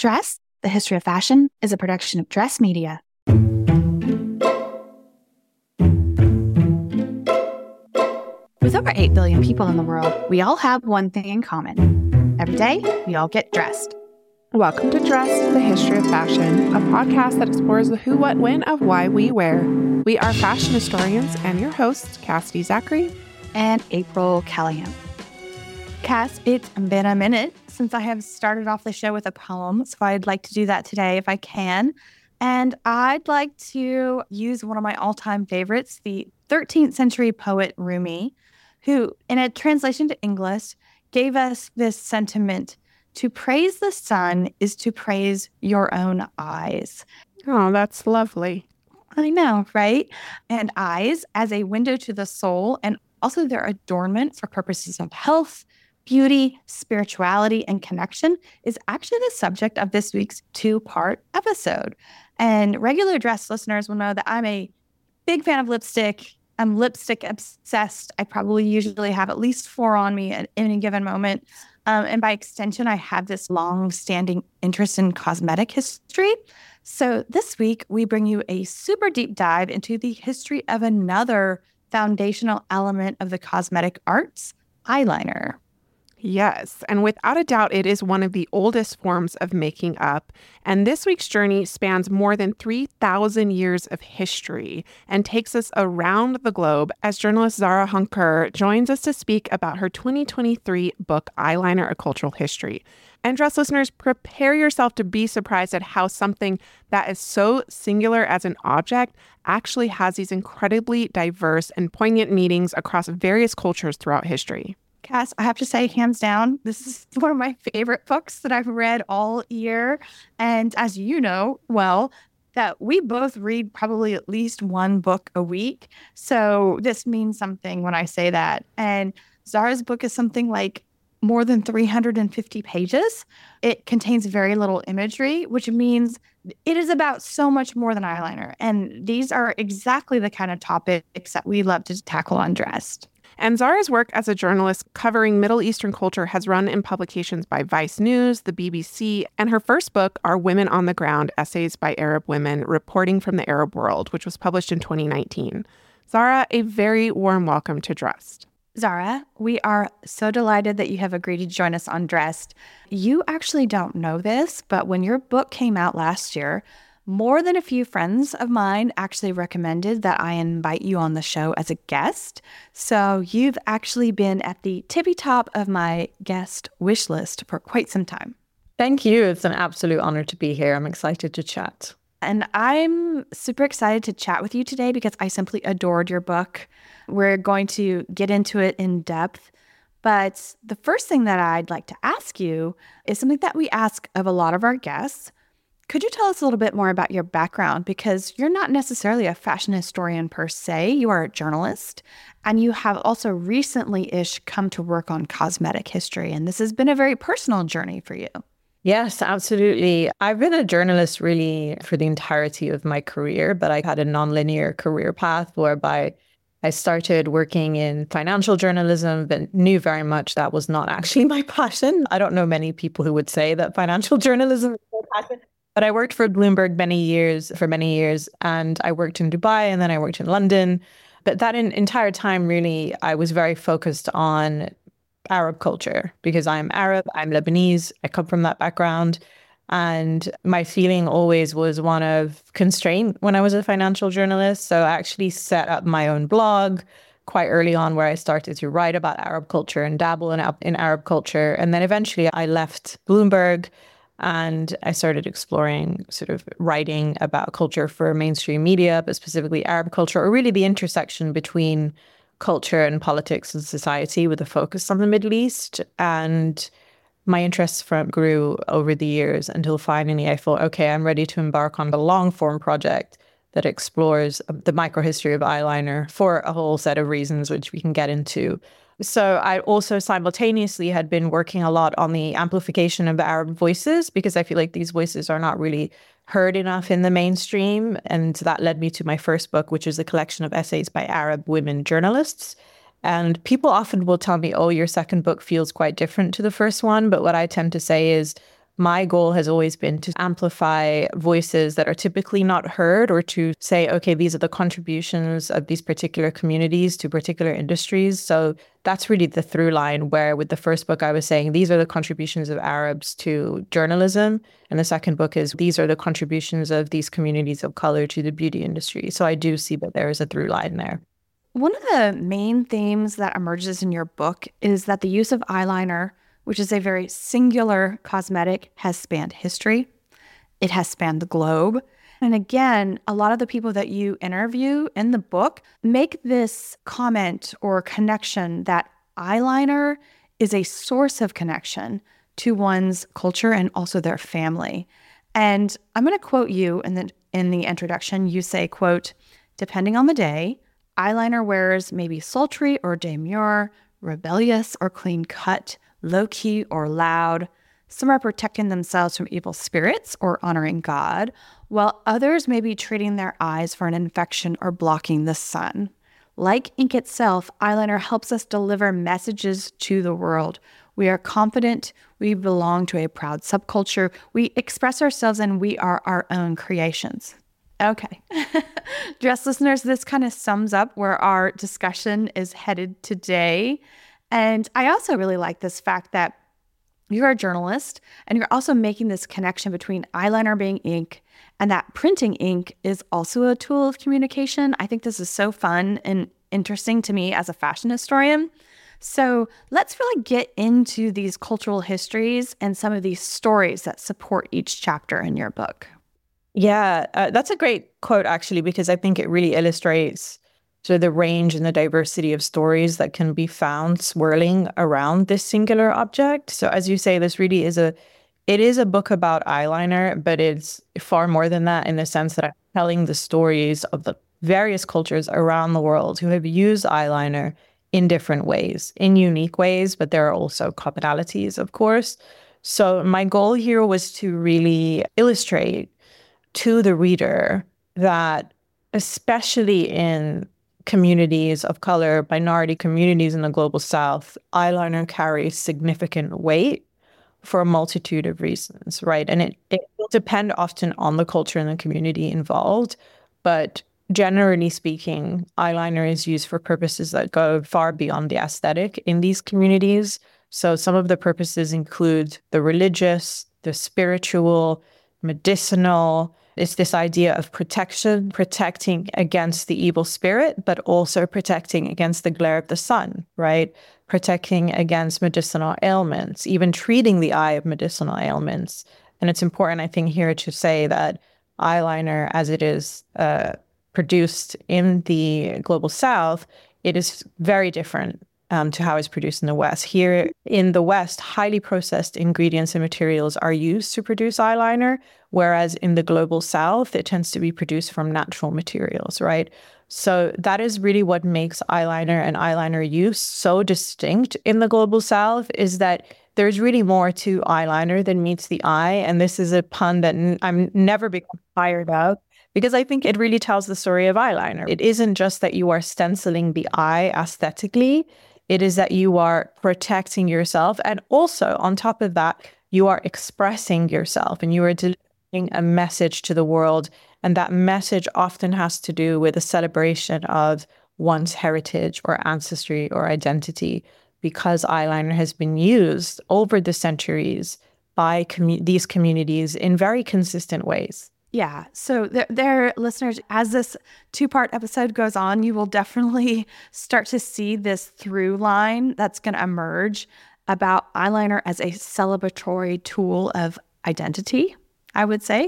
Dress, the History of Fashion is a production of Dress Media. With over 8 billion people in the world, we all have one thing in common. Every day, we all get dressed. Welcome to Dress, the History of Fashion, a podcast that explores the who, what, when of why we wear. We are fashion historians and your hosts, Cassidy Zachary and April Callahan. Cass, it's been a minute since I have started off the show with a poem, so I'd like to do that today if I can. And I'd like to use one of my all-time favorites, the 13th century poet Rumi, who, in a translation to English, gave us this sentiment: to praise the sun is to praise your own eyes. Oh, that's lovely. I know, right? And eyes as a window to the soul, and also their adornment for purposes of health, beauty, spirituality, and connection is actually the subject of this week's 2-part episode. And regular Dress listeners will know that I'm a big fan of lipstick. I'm lipstick obsessed. I probably usually have at least 4 on me at any given moment. And by extension, I have this long-standing interest in cosmetic history. So this week, we bring you a super deep dive into the history of another foundational element of the cosmetic arts, eyeliner. Yes, and without a doubt, it is one of the oldest forms of making up. And this week's journey spans more than 3,000 years of history and takes us around the globe as journalist Zara Hunker joins us to speak about her 2023 book, Eyeliner: A Cultural History. And Dress listeners, prepare yourself to be surprised at how something that is so singular as an object actually has these incredibly diverse and poignant meanings across various cultures throughout history. Cass, I have to say, hands down, this is one of my favorite books that I've read all year. And as you know, well, that we both read probably at least one book a week. So this means something when I say that. And Zara's book is something like more than 350 pages. It contains very little imagery, which means it is about so much more than eyeliner. And these are exactly the kind of topics that we love to tackle on Dressed. And Zara's work as a journalist covering Middle Eastern culture has run in publications by Vice News, the BBC, and her first book are Women on the Ground, Essays by Arab Women Reporting from the Arab World, which was published in 2019. Zara, a very warm welcome to Dressed. Zara, we are so delighted that you have agreed to join us on Dressed. You actually don't know this, but when your book came out last year, more than a few friends of mine actually recommended that I invite you on the show as a guest. So you've actually been at the tippy top of my guest wish list for quite some time. Thank you. It's an absolute honor to be here. I'm excited to chat. And I'm super excited to chat with you today because I simply adored your book. We're going to get into it in depth. But the first thing that I'd like to ask you is something that we ask of a lot of our guests. Could you tell us a little bit more about your background? Because you're not necessarily a fashion historian per se. You are a journalist, and you have also recently-ish come to work on cosmetic history. And this has been a very personal journey for you. Yes, absolutely. I've been a journalist really for the entirety of my career, but I had a nonlinear career path whereby I started working in financial journalism, but knew very much that was not actually my passion. I don't know many people who would say that financial journalism is their passion. But I worked for Bloomberg for many years, and I worked in Dubai, and then I worked in London. But that entire time, really, I was very focused on Arab culture because I'm Arab, I'm Lebanese, I come from that background. And my feeling always was one of constraint when I was a financial journalist. So I actually set up my own blog quite early on where I started to write about Arab culture and dabble in Arab culture. And then eventually I left Bloomberg and I started exploring sort of writing about culture for mainstream media, but specifically Arab culture, or really the intersection between culture and politics and society with a focus on the Middle East. And my interests grew over the years until finally I thought, okay, I'm ready to embark on a long form project that explores the microhistory of eyeliner for a whole set of reasons, which we can get into. So I also simultaneously had been working a lot on the amplification of Arab voices because I feel like these voices are not really heard enough in the mainstream. And that led me to my first book, which is a collection of essays by Arab women journalists. And people often will tell me, oh, your second book feels quite different to the first one. But what I tend to say is my goal has always been to amplify voices that are typically not heard, or to say, okay, these are the contributions of these particular communities to particular industries. So that's really the through line, where with the first book, I was saying these are the contributions of Arabs to journalism. And the second book is these are the contributions of these communities of color to the beauty industry. So I do see that there is a through line there. One of the main themes that emerges in your book is that the use of eyeliner, which is a very singular cosmetic, has spanned history. It has spanned the globe. And again, a lot of the people that you interview in the book make this comment or connection that eyeliner is a source of connection to one's culture and also their family. And I'm going to quote you in the introduction. You say, quote, "Depending on the day, eyeliner wearers may be sultry or demure, rebellious or clean cut, low-key or loud. Some are protecting themselves from evil spirits or honoring God, while others may be treating their eyes for an infection or blocking the sun. Like ink itself, eyeliner helps us deliver messages to the world. We are confident, we belong to a proud subculture, we express ourselves, and we are our own creations." Okay. Dress listeners, this kind of sums up where our discussion is headed today. And I also really like this fact that you're a journalist and you're also making this connection between eyeliner being ink and that printing ink is also a tool of communication. I think this is so fun and interesting to me as a fashion historian. So let's really get into these cultural histories and some of these stories that support each chapter in your book. Yeah, that's a great quote, actually, because I think it really illustrates sort of the range and the diversity of stories that can be found swirling around this singular object. So as you say, this really is a book about eyeliner, but it's far more than that, in the sense that I'm telling the stories of the various cultures around the world who have used eyeliner in different ways, in unique ways, but there are also commonalities, of course. So my goal here was to really illustrate to the reader that, especially in communities of color, minority communities in the global South, eyeliner carries significant weight for a multitude of reasons, right? And it will depend often on the culture and the community involved, but generally speaking, eyeliner is used for purposes that go far beyond the aesthetic in these communities. So some of the purposes include the religious, the spiritual, medicinal. It's this idea of protection, protecting against the evil spirit, but also protecting against the glare of the sun, right? Protecting against medicinal ailments, even treating the eye of medicinal ailments. And it's important, I think, here to say that eyeliner, as it is produced in the global South, it is very different to how it's produced in the West. Here in the West, highly processed ingredients and materials are used to produce eyeliner, whereas in the global South, it tends to be produced from natural materials, right? So that is really what makes eyeliner and eyeliner use so distinct in the global South, is that there's really more to eyeliner than meets the eye. And this is a pun that I'm never become tired of, because I think it really tells the story of eyeliner. It isn't just that you are stenciling the eye aesthetically, it is that you are protecting yourself. And also, on top of that, you are expressing yourself and you are delivering a message to the world. And that message often has to do with a celebration of one's heritage or ancestry or identity, because eyeliner has been used over the centuries by these communities in very consistent ways. Yeah. So there, listeners, as this two-part episode goes on, you will definitely start to see this through line that's going to emerge about eyeliner as a celebratory tool of identity, I would say.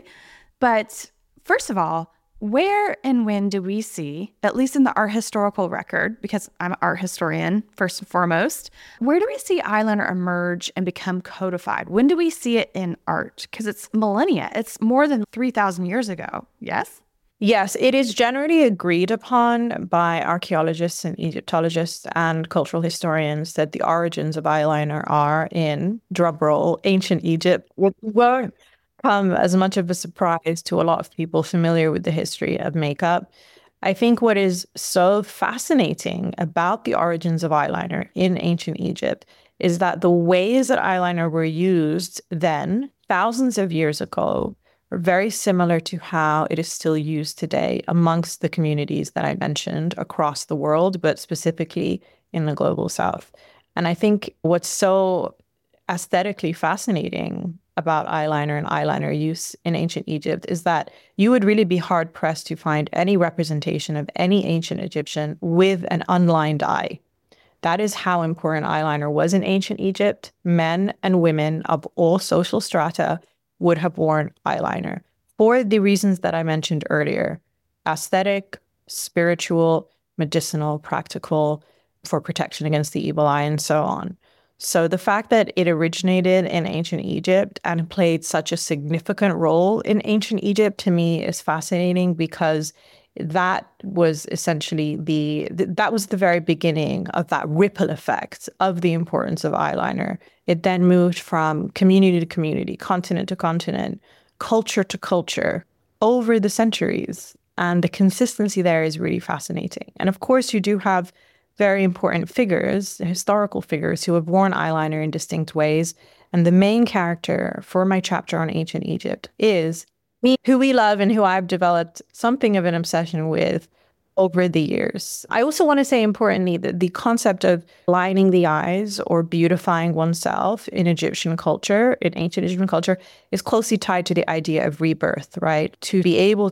But first of all, where and when do we see, at least in the art historical record, because I'm an art historian first and foremost, where do we see eyeliner emerge and become codified? When do we see it in art? Because it's millennia. It's more than 3,000 years ago. Yes? Yes, it is generally agreed upon by archaeologists and Egyptologists and cultural historians that the origins of eyeliner are in, drumroll, ancient Egypt. Won't come as much of a surprise to a lot of people familiar with the history of makeup. I think what is so fascinating about the origins of eyeliner in ancient Egypt is that the ways that eyeliner were used then thousands of years ago are very similar to how it is still used today amongst the communities that I mentioned across the world, but specifically in the global south. And I think what's so aesthetically fascinating about eyeliner and eyeliner use in ancient Egypt is that you would really be hard pressed to find any representation of any ancient Egyptian with an unlined eye. That is how important eyeliner was in ancient Egypt. Men and women of all social strata would have worn eyeliner for the reasons that I mentioned earlier: aesthetic, spiritual, medicinal, practical, for protection against the evil eye, and so on. So the fact that it originated in ancient Egypt and played such a significant role in ancient Egypt, to me, is fascinating, because that was essentially that was the very beginning of that ripple effect of the importance of eyeliner. It then moved from community to community, continent to continent, culture to culture over the centuries. And the consistency there is really fascinating. And of course, you do have very important figures, historical figures, who have worn eyeliner in distinct ways. And the main character for my chapter on ancient Egypt is me, who we love and who I've developed something of an obsession with over the years. I also want to say, importantly, that the concept of lining the eyes or beautifying oneself in Egyptian culture, in ancient Egyptian culture, is closely tied to the idea of rebirth, right? To be able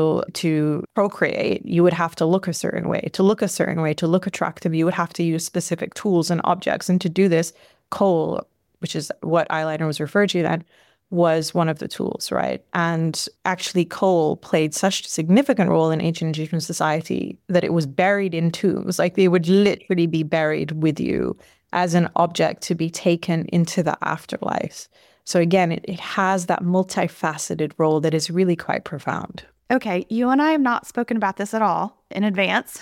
to procreate, you would have to look a certain way. To look a certain way, to look attractive, you would have to use specific tools and objects. And to do this, kohl, which is what eyeliner was referred to then, was one of the tools, right? And actually, kohl played such a significant role in ancient Egyptian society that it was buried in tombs. Like, they would literally be buried with you as an object to be taken into the afterlife. So again, it has that multifaceted role that is really quite profound. Okay, you and I have not spoken about this at all in advance,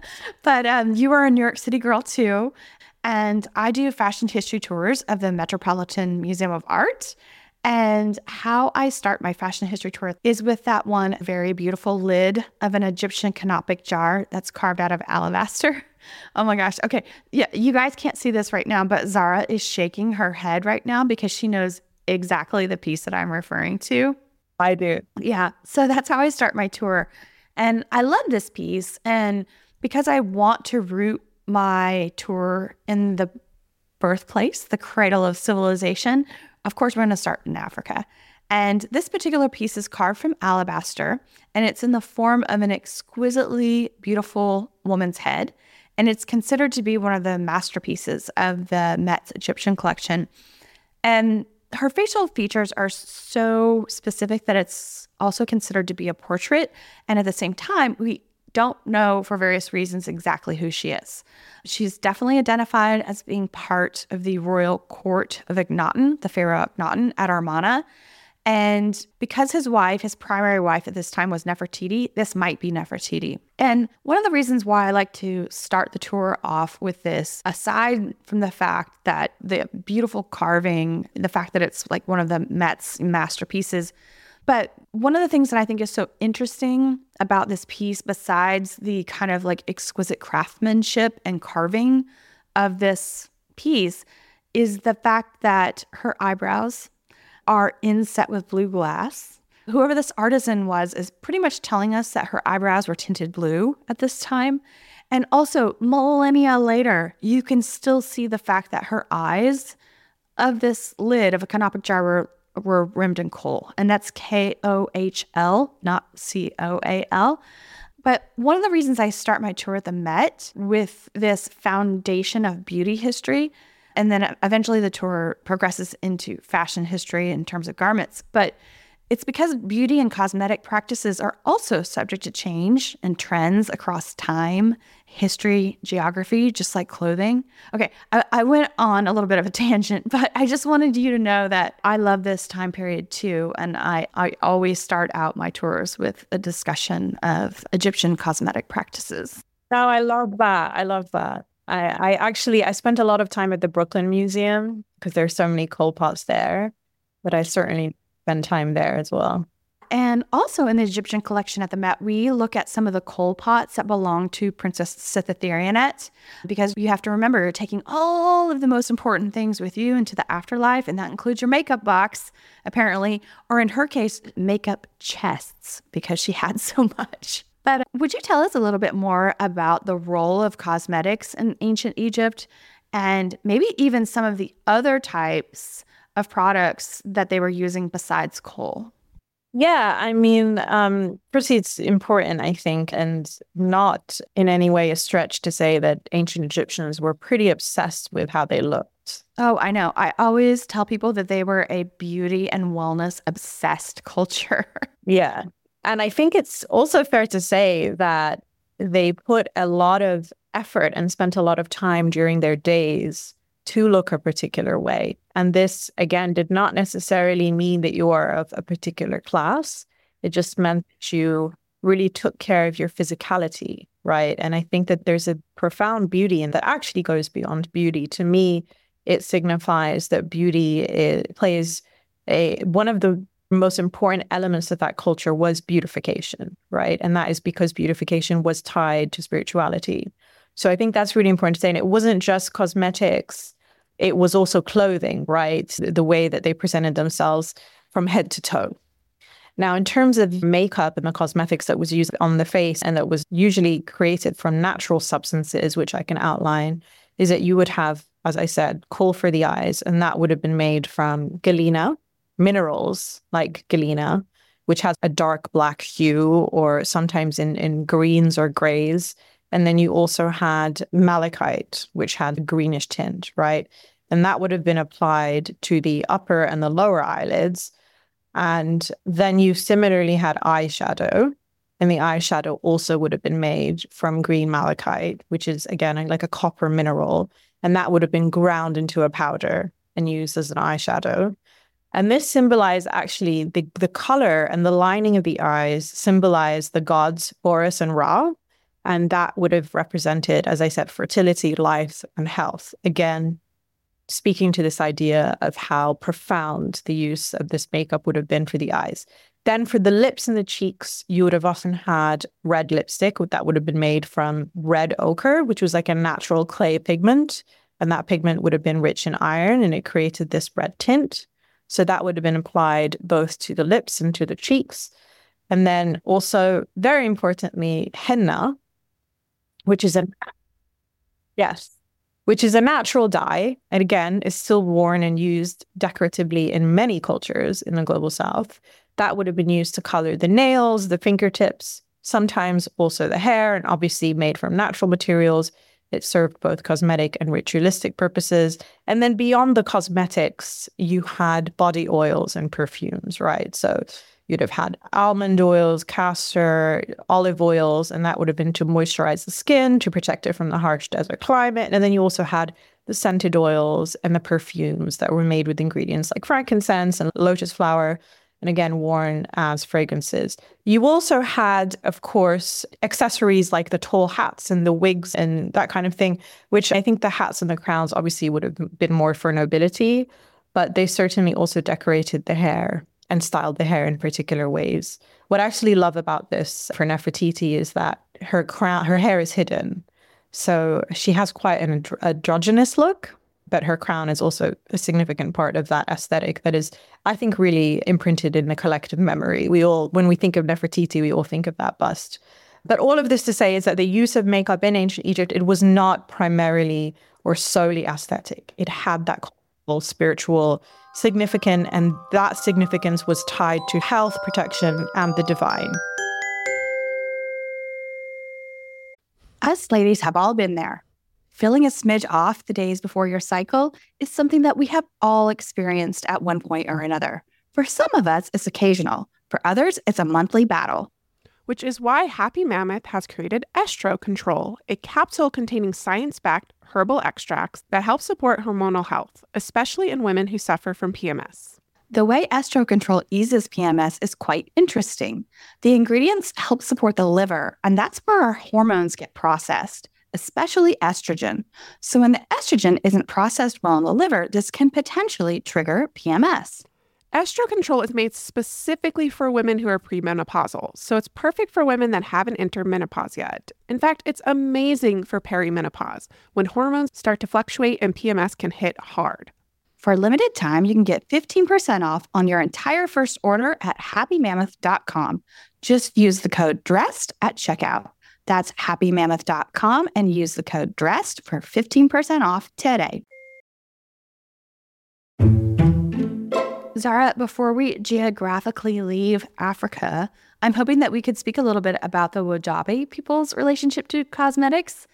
but you are a New York City girl too, and I do fashion history tours of the Metropolitan Museum of Art. And how I start my fashion history tour is with that one very beautiful lid of an Egyptian canopic jar that's carved out of alabaster. Oh my gosh. Okay. Yeah, you guys can't see this right now, but Zara is shaking her head right now because she knows exactly the piece that I'm referring to. I do. Yeah. So that's how I start my tour. And I love this piece. And because I want to root my tour in the birthplace, the cradle of civilization, of course, we're going to start in Africa. And this particular piece is carved from alabaster, and it's in the form of an exquisitely beautiful woman's head. And it's considered to be one of the masterpieces of the Met's Egyptian collection. And her facial features are so specific that it's also considered to be a portrait. And at the same time, we don't know, for various reasons, exactly who she is. She's definitely identified as being part of the royal court of Akhenaten, the pharaoh Akhenaten at Amarna. And because his primary wife at this time, was Nefertiti, this might be Nefertiti. And one of the reasons why I like to start the tour off with this, aside from the fact that the beautiful carving, the fact that it's like one of the Met's masterpieces, but one of the things that I think is so interesting about this piece, besides the kind of like exquisite craftsmanship and carving of this piece, is the fact that her eyebrows are inset with blue glass. Whoever this artisan was is pretty much telling us that her eyebrows were tinted blue at this time. And also, millennia later, you can still see the fact that her eyes of this lid of a canopic jar were rimmed in kohl, and that's Kohl, not Coal. But one of the reasons I start my tour at the Met with this foundation of beauty history, and then eventually the tour progresses into fashion history in terms of garments, but it's because beauty and cosmetic practices are also subject to change and trends across time, history, geography, just like clothing. Okay, I went on a little bit of a tangent, but I just wanted you to know that I love this time period too. And I always start out my tours with a discussion of Egyptian cosmetic practices. No, I love that. I spent a lot of time at the Brooklyn Museum because there's so many kohl pots there, but I certainly spend time there as well. And also in the Egyptian collection at the Met, we look at some of the coal pots that belong to Princess Sithitherianet, because you have to remember you're taking all of the most important things with you into the afterlife, and that includes your makeup box, apparently, or in her case, makeup chests, because she had so much. But would you tell us a little bit more about the role of cosmetics in ancient Egypt, and maybe even some of the other types of products that they were using besides coal? Yeah, I mean, firstly, it's important, I think, and not in any way a stretch to say that ancient Egyptians were pretty obsessed with how they looked. Oh, I know. I always tell people that they were a beauty and wellness obsessed culture. Yeah. And I think it's also fair to say that they put a lot of effort and spent a lot of time during their days to look a particular way. And this, again, did not necessarily mean that you are of a particular class. It just meant that you really took care of your physicality, right? And I think that there's a profound beauty in that actually goes beyond beauty. To me, it signifies that beauty plays one of the most important elements of that culture was beautification, right? And that is because beautification was tied to spirituality. So I think that's really important to say. And it wasn't just cosmetics, it was also clothing, right? The way that they presented themselves from head to toe. Now, in terms of makeup and the cosmetics that was used on the face and that was usually created from natural substances, which I can outline, is that you would have, as I said, kohl for the eyes, and that would have been made from galena, minerals like galena, which has a dark black hue, or sometimes in greens or grays. And then you also had malachite, which had a greenish tint, right? And that would have been applied to the upper and the lower eyelids. And then you similarly had eyeshadow. And the eyeshadow also would have been made from green malachite, which is, again, like a copper mineral. And that would have been ground into a powder and used as an eyeshadow. And this symbolized actually the color and the lining of the eyes symbolized the gods Horus and Ra. And that would have represented, as I said, fertility, life, and health. Again, speaking to this idea of how profound the use of this makeup would have been for the eyes. Then for the lips and the cheeks, you would have often had red lipstick that would have been made from red ochre, which was like a natural clay pigment. And that pigment would have been rich in iron, and it created this red tint. So that would have been applied both to the lips and to the cheeks. And then also, very importantly, henna, which is a natural dye, and again, is still worn and used decoratively in many cultures in the global south. That would have been used to color the nails, the fingertips, sometimes also the hair, and obviously made from natural materials. It served both cosmetic and ritualistic purposes. And then beyond the cosmetics, you had body oils and perfumes, right? So you'd have had almond oils, castor, olive oils, and that would have been to moisturize the skin, to protect it from the harsh desert climate. And then you also had the scented oils and the perfumes that were made with ingredients like frankincense and lotus flower, and again, worn as fragrances. You also had, of course, accessories like the tall hats and the wigs and that kind of thing, which I think the hats and the crowns obviously would have been more for nobility, but they certainly also decorated the hair and styled the hair in particular ways. What I actually love about this for Nefertiti is that her hair is hidden. So she has quite an androgynous look, but her crown is also a significant part of that aesthetic that is, I think, really imprinted in the collective memory. When we think of Nefertiti, we all think of that bust. But all of this to say is that the use of makeup in ancient Egypt, it was not primarily or solely aesthetic. It had that spiritual significance, and that significance was tied to health, protection, and the divine. Us ladies have all been there. Feeling a smidge off the days before your cycle is something that we have all experienced at one point or another. For some of us, it's occasional. For others, it's a monthly battle. Which is why Happy Mammoth has created Estro Control, a capsule containing science-backed herbal extracts that help support hormonal health, especially in women who suffer from PMS. The way Estro Control eases PMS is quite interesting. The ingredients help support the liver, and that's where our hormones get processed, especially estrogen. So when the estrogen isn't processed well in the liver, this can potentially trigger PMS. Estro Control is made specifically for women who are premenopausal, so it's perfect for women that haven't entered menopause yet. In fact, it's amazing for perimenopause, when hormones start to fluctuate and PMS can hit hard. For a limited time, you can get 15% off on your entire first order at happymammoth.com. Just use the code DRESSED at checkout. That's happymammoth.com and use the code DRESSED for 15% off today. Zara, before we geographically leave Africa, I'm hoping that we could speak a little bit about the Wodaabe people's relationship to cosmetics.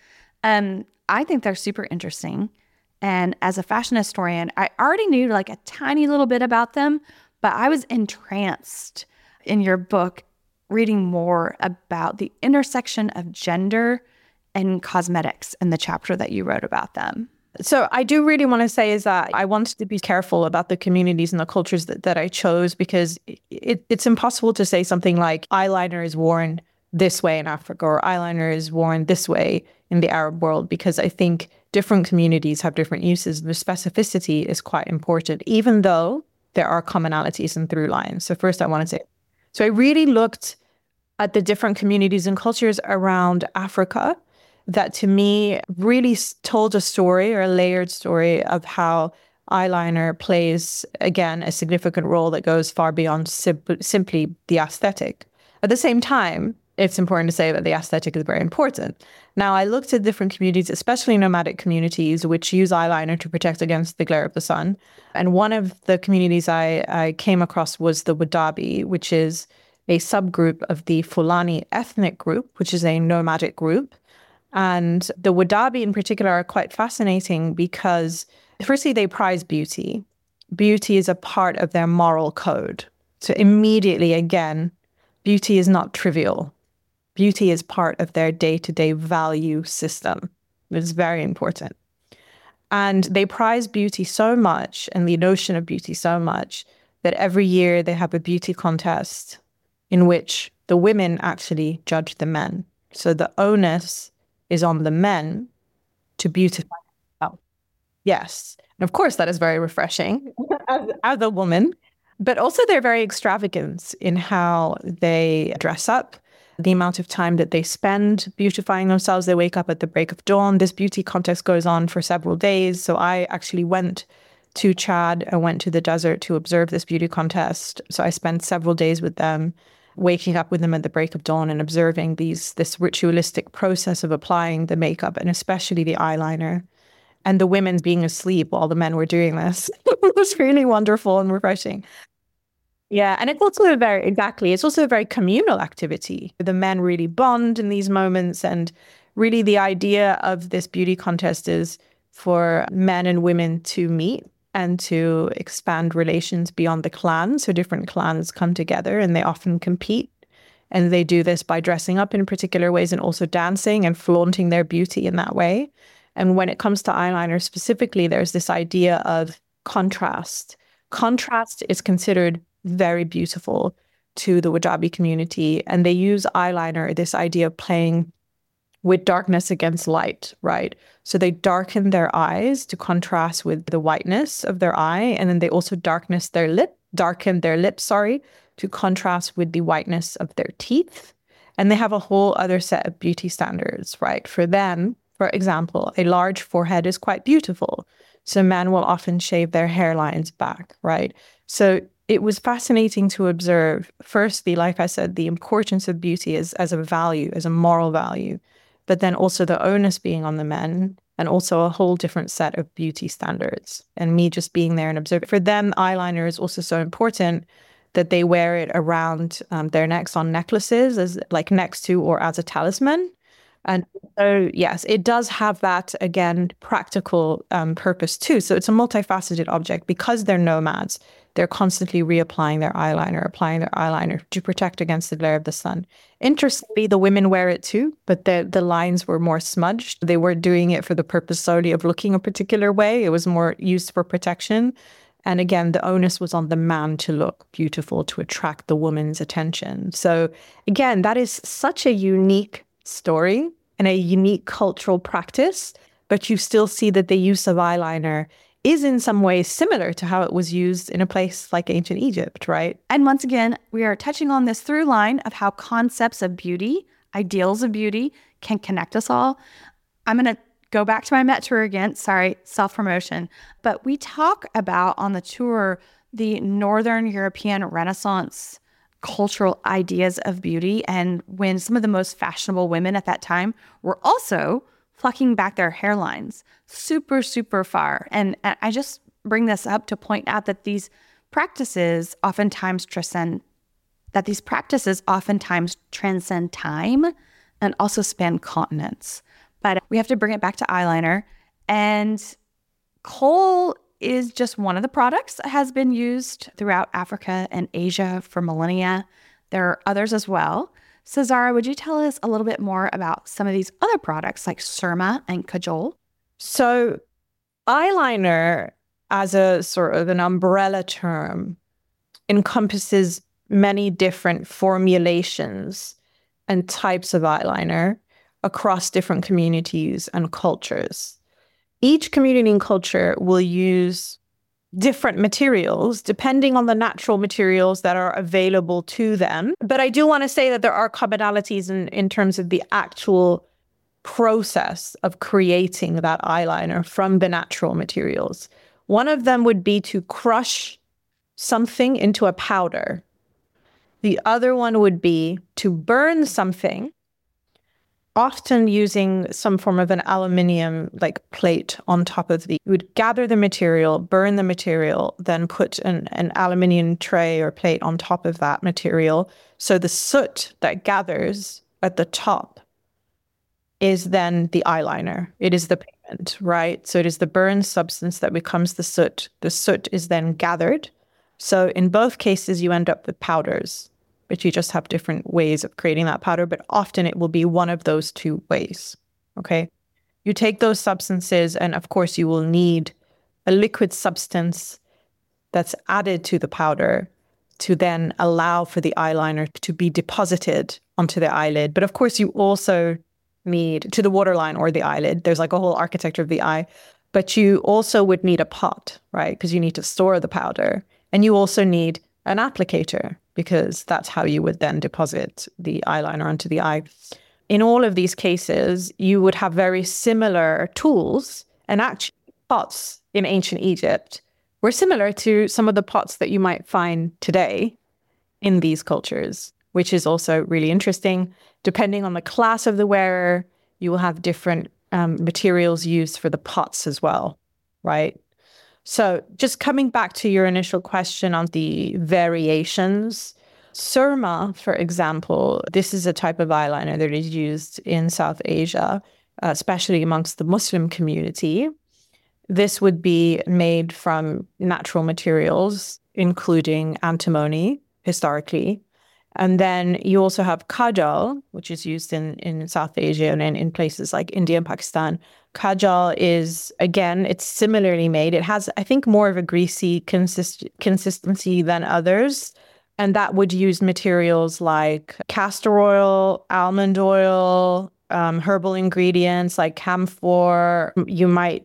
I think they're super interesting. And as a fashion historian, I already knew like a tiny little bit about them, but I was entranced in your book reading more about the intersection of gender and cosmetics in the chapter that you wrote about them. So I do really want to say is that I wanted to be careful about the communities and the cultures that I chose, because it's impossible to say something like eyeliner is worn this way in Africa or eyeliner is worn this way in the Arab world, because I think different communities have different uses. The specificity is quite important, even though there are commonalities and through lines. So first I want to say, so I really looked at the different communities and cultures around Africa that to me really told a story, or a layered story, of how eyeliner plays, again, a significant role that goes far beyond simply the aesthetic. At the same time, it's important to say that the aesthetic is very important. Now, I looked at different communities, especially nomadic communities, which use eyeliner to protect against the glare of the sun. And one of the communities I came across was the Wodaabe, which is a subgroup of the Fulani ethnic group, which is a nomadic group. And the Wodaabe in particular are quite fascinating because, firstly, they prize beauty. Beauty is a part of their moral code. So immediately, again, beauty is not trivial. Beauty is part of their day-to-day value system. It's very important. And they prize beauty so much, and the notion of beauty so much, that every year they have a beauty contest in which the women actually judge the men. So the onus is on the men to beautify themselves. Yes. And of course, that is very refreshing as a woman. But also they're very extravagant in how they dress up, the amount of time that they spend beautifying themselves. They wake up at the break of dawn. This beauty contest goes on for several days. So I actually went to Chad. I went to the desert to observe this beauty contest. So I spent several days with them, waking up with them at the break of dawn and observing this ritualistic process of applying the makeup, and especially the eyeliner, and the women being asleep while the men were doing this. It was really wonderful and refreshing. Yeah, and it's also it's also a very communal activity. The men really bond in these moments, and really the idea of this beauty contest is for men and women to meet and to expand relations beyond the clan. So different clans come together and they often compete. And they do this by dressing up in particular ways and also dancing and flaunting their beauty in that way. And when it comes to eyeliner specifically, there's this idea of contrast. Contrast is considered very beautiful to the Wodaabe community. And they use eyeliner, this idea of playing with darkness against light, right? So they darken their eyes to contrast with the whiteness of their eye. And then they also darken their lips, to contrast with the whiteness of their teeth. And they have a whole other set of beauty standards, right? For them, for example, a large forehead is quite beautiful. So men will often shave their hairlines back, right? So it was fascinating to observe, firstly, like I said, the importance of beauty as a value, as a moral value, but then also the onus being on the men, and also a whole different set of beauty standards. And me just being there and observing. For them, eyeliner is also so important that they wear it around their necks on necklaces, as like next to or as a talisman. And so, yes, it does have that, again, practical purpose too. So it's a multifaceted object. Because they're nomads, they're constantly applying their eyeliner to protect against the glare of the sun. Interestingly, the women wear it too, but the lines were more smudged. They weren't doing it for the purpose solely of looking a particular way. It was more used for protection. And again, the onus was on the man to look beautiful, to attract the woman's attention. So again, that is such a unique story and a unique cultural practice, but you still see that the use of eyeliner is in some ways similar to how it was used in a place like ancient Egypt, right? And once again, we are touching on this through line of how concepts of beauty, ideals of beauty, can connect us all. I'm going to go back to my Met tour again. Sorry, self-promotion. But we talk about on the tour the Northern European Renaissance cultural ideas of beauty, and when some of the most fashionable women at that time were also plucking back their hairlines super, super far. And I just bring this up to point out that these practices oftentimes transcend time and also span continents. But we have to bring it back to eyeliner. And kohl is just one of the products that has been used throughout Africa and Asia for millennia. There are others as well. So Zara, would you tell us a little bit more about some of these other products like surma and kajol? So eyeliner, as a sort of an umbrella term, encompasses many different formulations and types of eyeliner across different communities and cultures. Each community and culture will use different materials depending on the natural materials that are available to them. But I do want to say that there are commonalities in terms of the actual process of creating that eyeliner from the natural materials. One of them would be to crush something into a powder. The other one would be to burn something, often using some form of an aluminium plate on top of you would gather the material, burn the material, then put an aluminium tray or plate on top of that material. So the soot that gathers at the top is then the eyeliner. It is the pigment, right? So it is the burned substance that becomes the soot. The soot is then gathered. So in both cases, you end up with powders, but you just have different ways of creating that powder, but often it will be one of those two ways, okay? You take those substances, and of course you will need a liquid substance that's added to the powder to then allow for the eyeliner to be deposited onto the eyelid. But of course you also need to the waterline or the eyelid. There's like a whole architecture of the eye, but you also would need a pot, right? Because you need to store the powder, and you also need an applicator, because that's how you would then deposit the eyeliner onto the eye. In all of these cases, you would have very similar tools, and actually pots in ancient Egypt were similar to some of the pots that you might find today in these cultures, which is also really interesting. Depending on the class of the wearer, you will have different materials used for the pots as well, right? So just coming back to your initial question on the variations, surma, for example, this is a type of eyeliner that is used in South Asia, especially amongst the Muslim community. This would be made from natural materials, including antimony, historically. And then you also have kajal, which is used in South Asia and in places like India and Pakistan. Kajal is, again, it's similarly made. It has, I think, more of a greasy consistency than others. And that would use materials like castor oil, almond oil, herbal ingredients like camphor. You might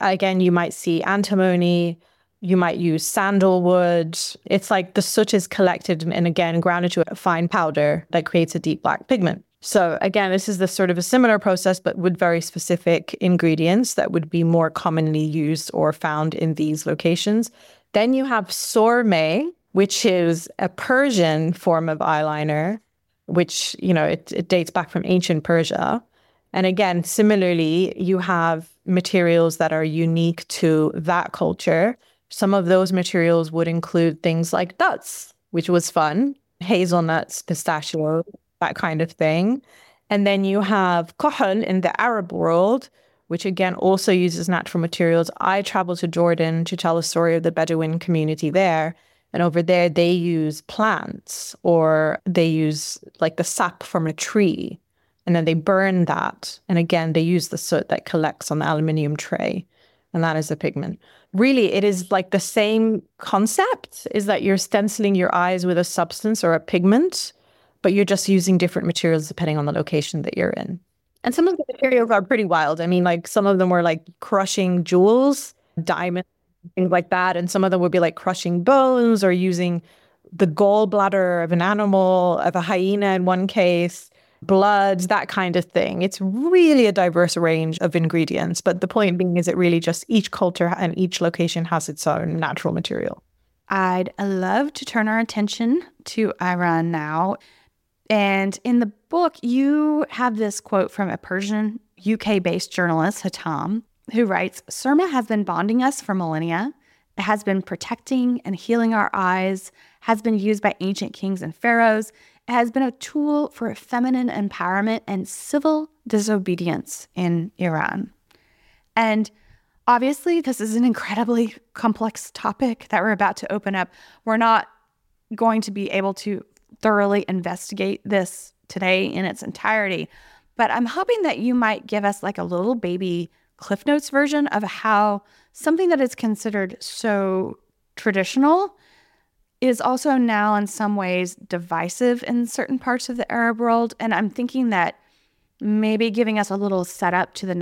see antimony. You might use sandalwood. It's like the soot is collected and again ground into a fine powder that creates a deep black pigment. So again, this is the sort of a similar process, but with very specific ingredients that would be more commonly used or found in these locations. Then you have sorme, which is a Persian form of eyeliner, which, it dates back from ancient Persia. And again, similarly, you have materials that are unique to that culture. Some of those materials would include things like nuts, which was fun, hazelnuts, pistachio, that kind of thing. And then you have kohl in the Arab world, which again also uses natural materials. I traveled to Jordan to tell the story of the Bedouin community there. And over there, they use plants, or they use like the sap from a tree, and then they burn that. And again, they use the soot that collects on the aluminium tray. And that is the pigment. Really, it is like the same concept, is that you're stenciling your eyes with a substance or a pigment, but you're just using different materials depending on the location that you're in. And some of the materials are pretty wild. I mean, like some of them were like crushing jewels, diamonds, things like that. And some of them would be like crushing bones or using the gallbladder of an animal, of a hyena in one case, bloods, that kind of thing. It's really a diverse range of ingredients. But the point being is it really just each culture and each location has its own natural material. I'd love to turn our attention to Iran now. And in the book, you have this quote from a Persian UK-based journalist, Hatam, who writes, "Surma has been bonding us for millennia. It has been protecting and healing our eyes, has been used by ancient kings and pharaohs. It has been a tool for feminine empowerment and civil disobedience in Iran." And obviously, this is an incredibly complex topic that we're about to open up. We're not going to be able to thoroughly investigate this today in its entirety, but I'm hoping that you might give us like a little baby Cliff Notes version of how something that is considered so traditional is also now in some ways divisive in certain parts of the Arab world. And I'm thinking that maybe giving us a little setup to the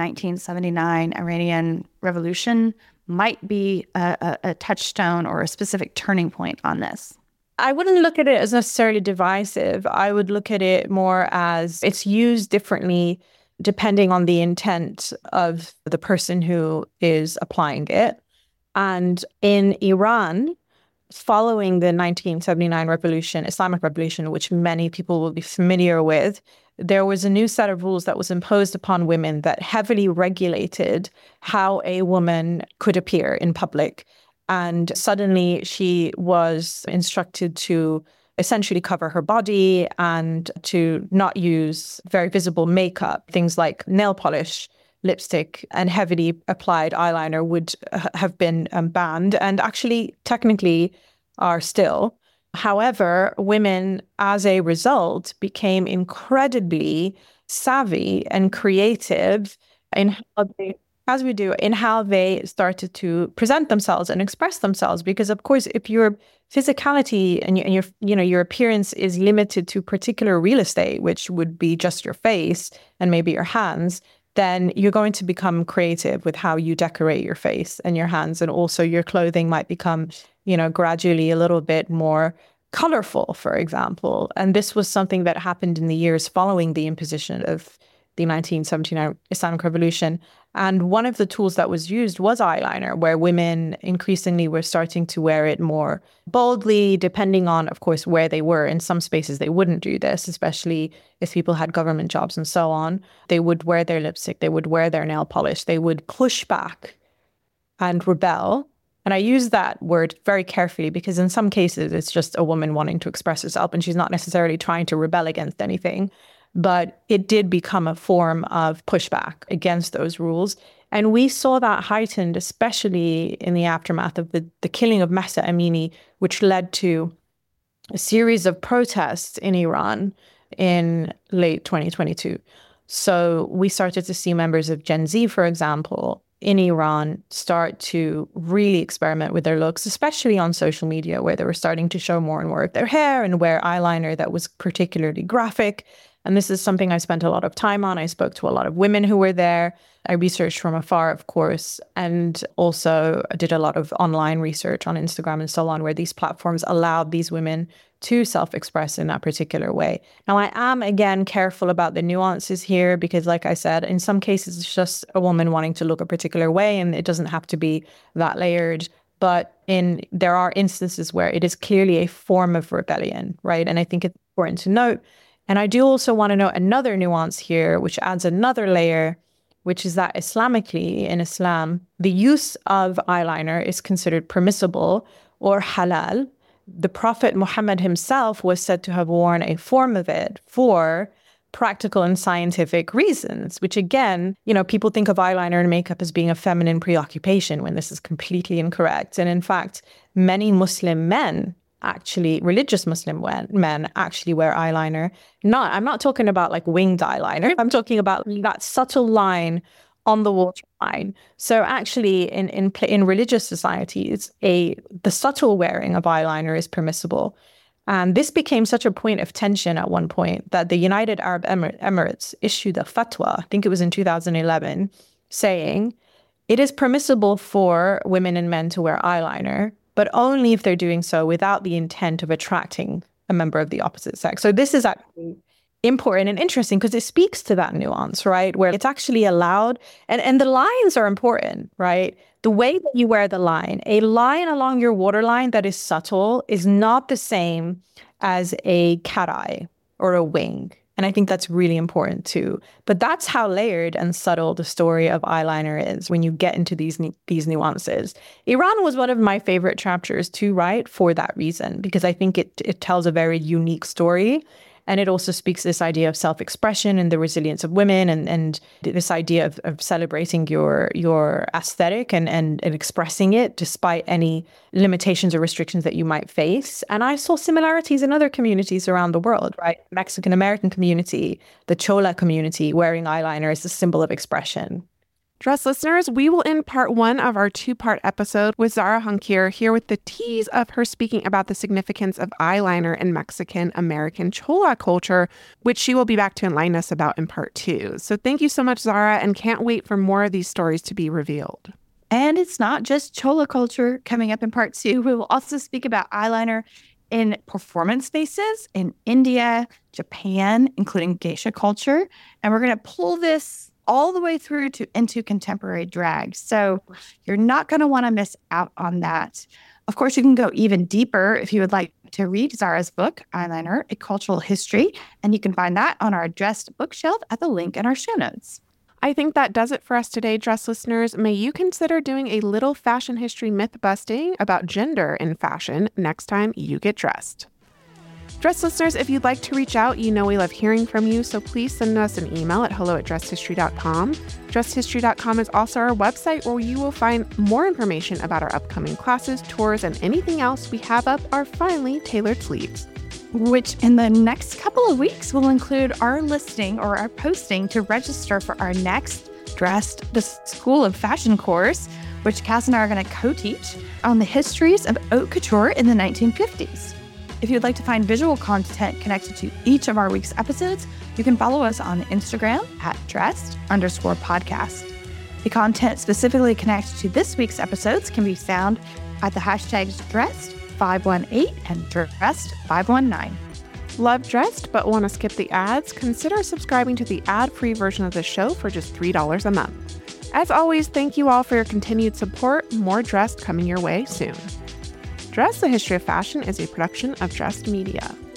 1979 Iranian Revolution might be a touchstone or a specific turning point on this. I wouldn't look at it as necessarily divisive. I would look at it more as it's used differently depending on the intent of the person who is applying it. And in Iran, following the 1979 revolution, Islamic Revolution, which many people will be familiar with, there was a new set of rules that was imposed upon women that heavily regulated how a woman could appear in public. And suddenly she was instructed to essentially cover her body and to not use very visible makeup. Things like nail polish, lipstick, and heavily applied eyeliner would have been banned, and actually technically are still. However, women, as a result, became incredibly savvy and creative in how they started to present themselves and express themselves. Because, of course, if your physicality and your appearance is limited to particular real estate, which would be just your face and maybe your hands, then you're going to become creative with how you decorate your face and your hands. And also your clothing might become, gradually a little bit more colorful, for example. And this was something that happened in the years following the imposition of the 1979 Islamic Revolution. And one of the tools that was used was eyeliner, where women increasingly were starting to wear it more boldly, depending on, of course, where they were. In some spaces, they wouldn't do this, especially if people had government jobs and so on. They would wear their lipstick, they would wear their nail polish, they would push back and rebel. And I use that word very carefully because in some cases, it's just a woman wanting to express herself and she's not necessarily trying to rebel against anything. But it did become a form of pushback against those rules. And we saw that heightened, especially in the aftermath of the killing of Mahsa Amini, which led to a series of protests in Iran in late 2022. So we started to see members of Gen Z, for example, in Iran start to really experiment with their looks, especially on social media, where they were starting to show more and more of their hair and wear eyeliner that was particularly graphic. And this is something I spent a lot of time on. I spoke to a lot of women who were there. I researched from afar, of course, and also did a lot of online research on Instagram and so on, where these platforms allowed these women to self-express in that particular way. Now, I am, again, careful about the nuances here because, like I said, in some cases, it's just a woman wanting to look a particular way, and it doesn't have to be that layered. But there are instances where it is clearly a form of rebellion, right? And I think it's important to note. And I do also want to note another nuance here, which adds another layer, which is that Islamically, in Islam, the use of eyeliner is considered permissible or halal. The Prophet Muhammad himself was said to have worn a form of it for practical and scientific reasons, which again, people think of eyeliner and makeup as being a feminine preoccupation when this is completely incorrect. And in fact, many Muslim men, religious Muslim men actually wear eyeliner. I'm not talking about like winged eyeliner. I'm talking about that subtle line on the waterline. So actually in religious societies, the subtle wearing of eyeliner is permissible. And this became such a point of tension at one point that the United Arab Emirates issued a fatwa, I think it was in 2011, saying it is permissible for women and men to wear eyeliner, but only if they're doing so without the intent of attracting a member of the opposite sex. So this is actually important and interesting because it speaks to that nuance, right? Where it's actually allowed, and the lines are important, right? The way that you wear the line, a line along your waterline that is subtle is not the same as a cat eye or a wing. And I think that's really important too. But that's how layered and subtle the story of eyeliner is when you get into these nuances. Iran was one of my favorite chapters to write for that reason, because I think it tells a very unique story. And it also speaks to this idea of self-expression and the resilience of women and this idea of celebrating your aesthetic and expressing it despite any limitations or restrictions that you might face. And I saw similarities in other communities around the world, right? Mexican-American community, the Chola community, wearing eyeliner is a symbol of expression. Dressed listeners, we will end part 1 of our 2-part episode with Zahra Hunkir here with the tease of her speaking about the significance of eyeliner in Mexican-American Chola culture, which she will be back to enlighten us about in part 2. So thank you so much, Zahra, and can't wait for more of these stories to be revealed. And it's not just Chola culture coming up in part 2. We will also speak about eyeliner in performance spaces in India, Japan, including geisha culture. And we're going to pull this all the way through into contemporary drag. So you're not going to want to miss out on that. Of course, you can go even deeper if you would like to read Zahra's book, Eyeliner, A Cultural History, and you can find that on our Dressed bookshelf at the link in our show notes. I think that does it for us today, Dressed listeners. May you consider doing a little fashion history myth busting about gender in fashion next time you get dressed. Dressed listeners, if you'd like to reach out, you know we love hearing from you, so please send us an email at hello@dressedhistory.com. Dressedhistory.com is also our website where you will find more information about our upcoming classes, tours, and anything else we have up our finely tailored sleeves. Which in the next couple of weeks will include our listing or our posting to register for our next Dressed, the School of Fashion course, which Cass and I are going to co-teach on the histories of haute couture in the 1950s. If you'd like to find visual content connected to each of our week's episodes, you can follow us on Instagram at dressed_podcast. The content specifically connected to this week's episodes can be found at the hashtags Dressed518 and Dressed519. Love Dressed but want to skip the ads? Consider subscribing to the ad-free version of the show for just $3 a month. As always, thank you all for your continued support. More Dressed coming your way soon. Dressed, the History of Fashion is a production of Dressed Media.